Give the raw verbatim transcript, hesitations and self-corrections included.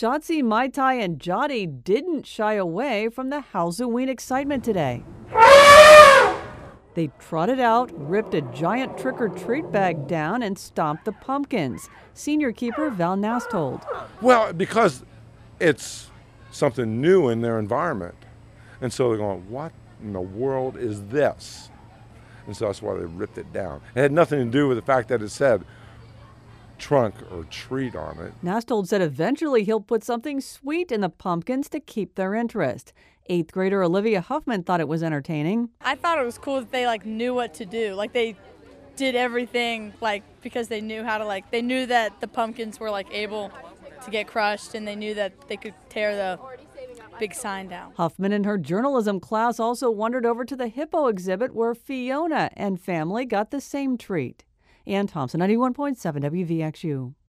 Shotzi, Mai Tai, and Jotty didn't shy away from the Halloween excitement today. They trotted out, ripped a giant trick-or-treat bag down, and stomped the pumpkins. Senior keeper Val Nass told. Well, because it's something new in their environment. And so they're going, what in the world is this? And so that's why they ripped it down. It had nothing to do with the fact that it said trunk or treat on it. Nastold said eventually he'll put something sweet in the pumpkins to keep their interest. Eighth grader Olivia Huffman thought it was entertaining. I thought it was cool that they like knew what to do. Like they did everything like because they knew how to like they knew that the pumpkins were like able to get crushed and they knew that they could tear the big sign down. Huffman and her journalism class also wandered over to the hippo exhibit where Fiona and family got the same treat. Ann Thompson, ninety-one point seven W V X U.